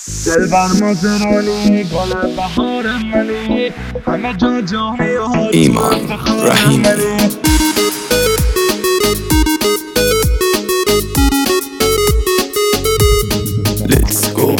دلبر مازرانی گل بهار منی، همه جا جانی ها ایمان رحیمی. Let's go.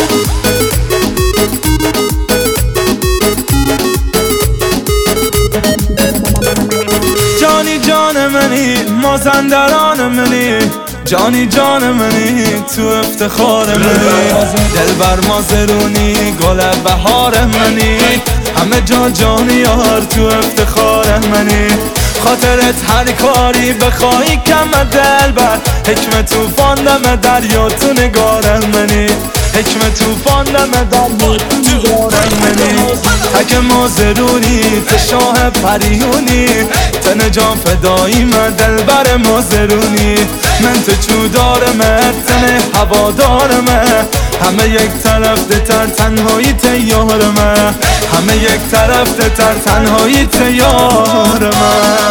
جانی جان منی، مازندران منی، جانی جان منی، تو افتخار منی. دلبر مازرونی گل بهار منی، همه جا جانی یار تو افتخار منی. خاطرت هر کاری بخوایی کم دلبر، حکم توفان دم دریا تو نگار منی، حکم توفان دم دریا تو نگار منی. تک مازرونی تو شاه پریونی، تن جان فدایی من دلبر مازرونی. من تو چودارم تن هوادارم، همه یک طرف دتر تنهایی تیارم، همه یک طرف دتر تنهایی تیارم.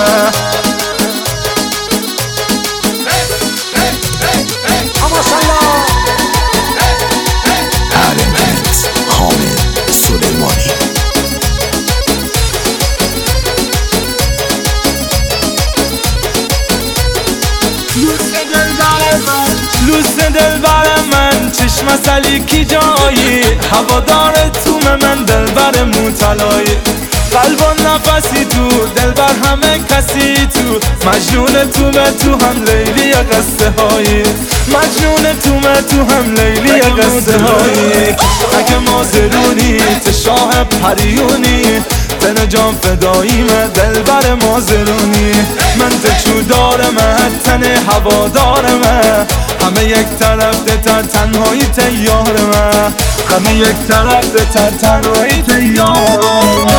لوس دلبر من، چشم سلیکی جایی، هوادار توم من دلبر موتلایی. قلب و نفسی تو دلبر همه کسی تو، مجنون تو هم لیلی قصه هایی، مجنون تو هم لیلی قصه هایی. اگه مازرونی تو شاه پریونی، تن جان فدایی من دلبر مازرونی. من تو چودارم تن هوادارم، همه یک طرف دتر تنهایی تیارم، همه یک طرف دتر تنهایی تیارم.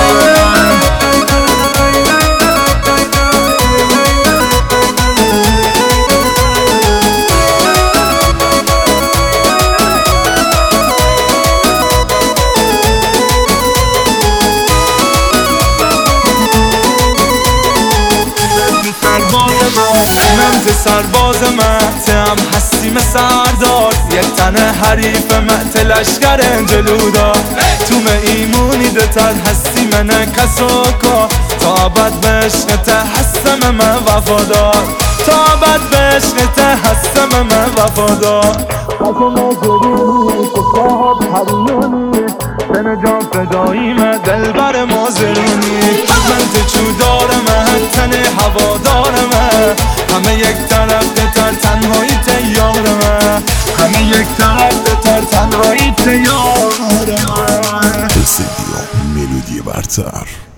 من ز سرباز مهتم هستیم سردار، یک تن حریف مهت لشکر جلودا. تو ایمونی دتر هستی من کسوکا، تا ابد به عشقت هستم من وفادار، تا ابد به عشقت هستم من وفادار. تن جان فدایی من دلبر مازرونی. من تو چودارم تن هوادارم، همه یک طرف دتر تنهایی تیارم، همه یک طرف دتر تنهایی تیارم. ملودی برتر.